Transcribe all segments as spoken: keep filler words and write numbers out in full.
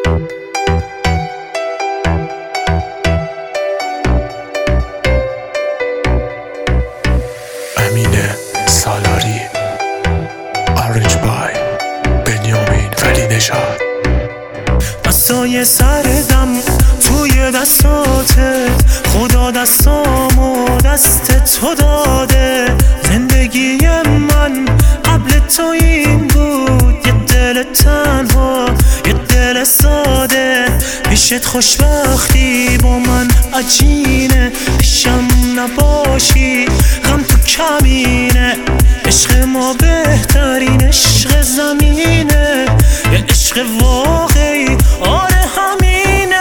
امین سالاری، آرنج بای بنیامین ولی نژاد. دستای سردم توی دستاته، خدا دستامو دست تو داده. زندگی من قبل تو این بود، یه دل تنها یه دل ساده. پیشت خوشبختی با من عجینه، پیشم نباشی غم تو کمینه. عشق ما بهترین عشق زمینه، یه عشق واقعی آره همینه.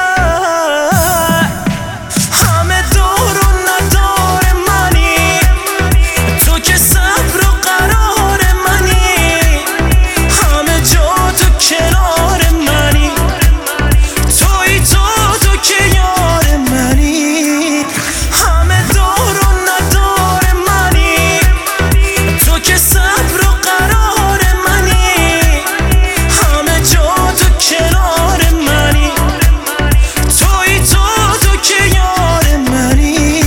همه دور و ندار منی، تو که صبر و قرار منی. همه جا تو کنار منی، توی تو تو که یار منی. همه دور و ندار منی، تو که صبر و قرار منی. همه جا تو کنار منی، توی تو تو که یار منی.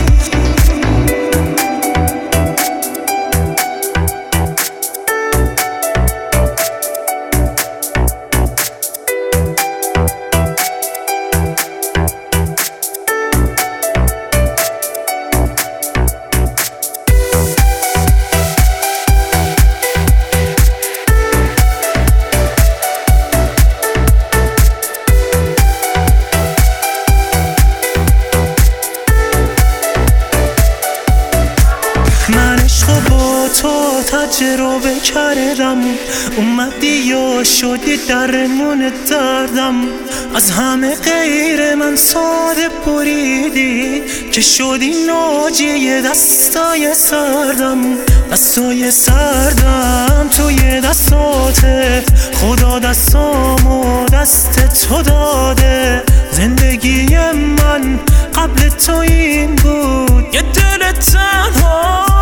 من عشقو با تو تجربه کردم، اومدی یا شدی درمون دردم. از همه غیر من ساده بریدی، که شدی ناجی دستای سردم. دستای سردم توی دستاته، خدا دستامو دست تو داده. زندگی من قبل تو این بود، یه دل تنها